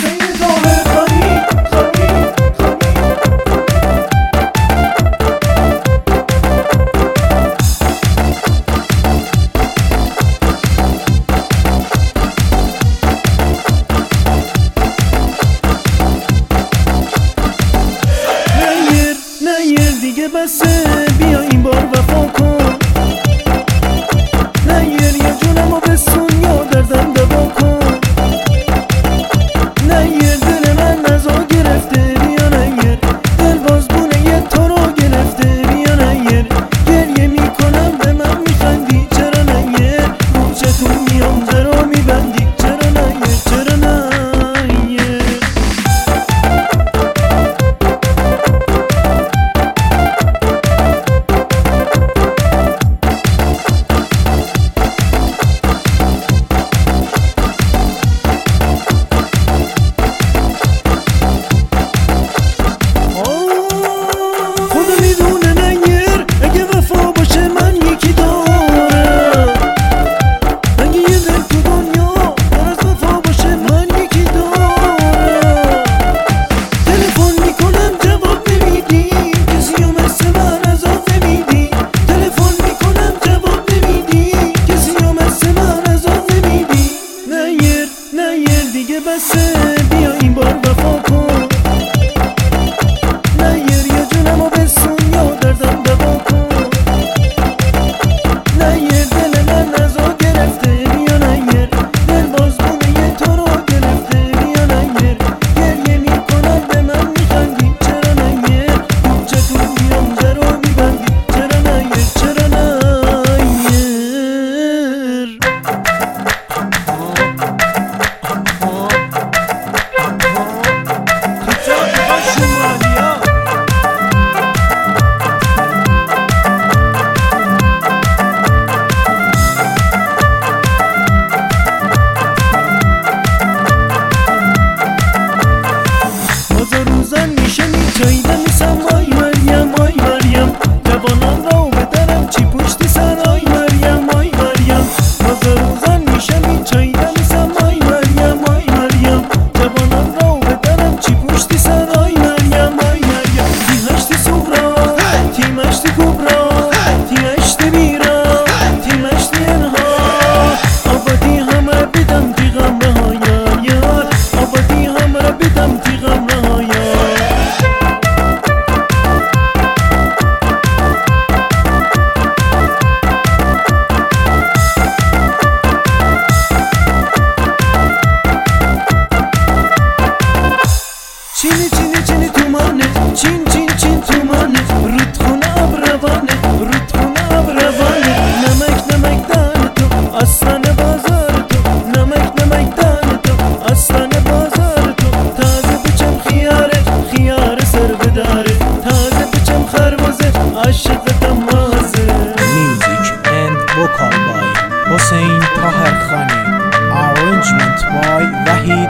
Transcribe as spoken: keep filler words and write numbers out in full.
دیگه بسه، بیا این بار وفا کن. نیر یه جونمو بسون یا دردم دوا کن. نیر دل من نزا گرفته، بیا نیر دل بازبونه یه تو رو گرفته، بیا نیر گریه میکنم به من میخندی، چرا نیر رو چتون میام درو میبندی، چرا نیر چرا نیر. دیگه بسه، بیا این بار وفا کن. نیر یه جونمو بسون یا دردم دوا کن. نیر دل من نزا گرفته، بیا نیر دل بازبونه یه تو رو گرفته، بیا نیر گریه میکنم به من میخندی، چرا نیر رو چتون میام درو میبندی، چرا نیر چرا نیر. چایده میسم آی مریم آی مریم، جوانان را بدرم چی پشتی سر آی مریم آی مریم. مازا روزان میشه می چایده میسم آی مریم آی مریم، جوانان را بدرم چی پشتی سر آی مریم آی مریم. تی هشتی سورا تی مشتی کبرا تی هشتی بیرا تی مشتی انها، آبادی همه بدم تی غمره ها یار یار، آبادی همه بدم تی غمره ها یار. چینی چینی چینی تومانه، چین چین چین تومانه، رودخونه ابروانه رودخونه ابروانه. نمک نمک دان تو آستان بازار تو، نمک نمک دان تو آستان بازار تو. تازه بچم خیاره خیاره سر بداره، تازه بچم خربزه عاشقتم مازه. Music and vocal by Hossein Taherkhani, arrangement by Wahid